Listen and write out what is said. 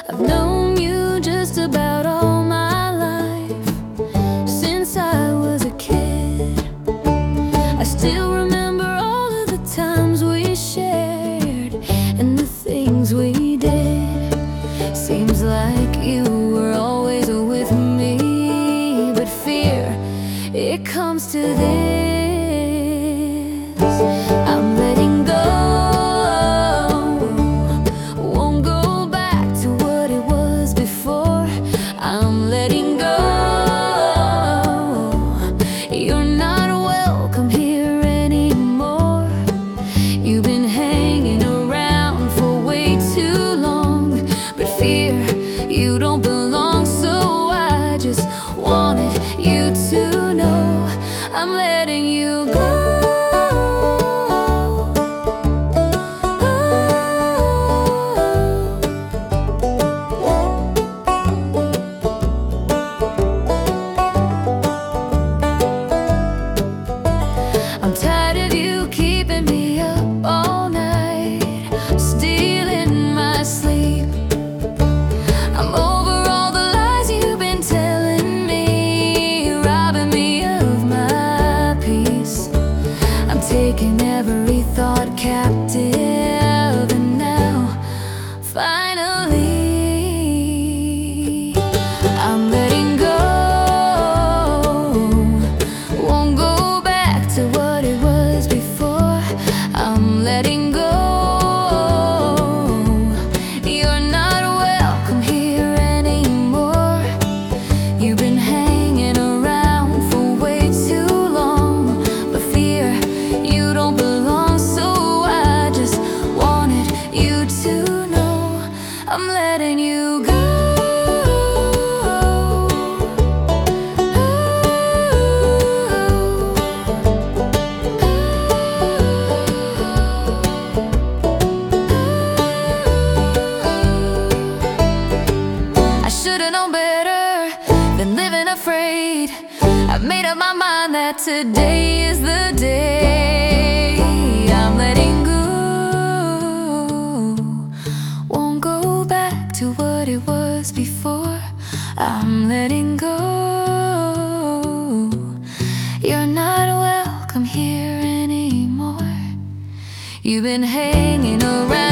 I've known you just about all my life, since I was a kid. I still remember all of the times we shared and the things we did. Seems like you were always with me, but fear, it comes to this. I'm letting go. I'm letting go. You're not welcome here anymore. You've been hanging around for way too long, but fear, you don't belong. So I just wanted you to know I'm letting you go. I'm tired of you keeping me up all night, stealing my sleep. I'm over all the lies you've been telling me, robbing me of my peace. I'm taking every thought captive, and now, finally, I'm letting go. Won't go back to what it was before. I'm letting go. You're not welcome here anymore. You've been hanging around for way too long, but fear, you don't belong. So I just wanted you to know I'm letting you go. Should've known better than living afraid. I've made up my mind that today is the day. I'm letting go. Won't go back to what it was before. I'm letting go. You're not welcome here anymore. You've been hanging around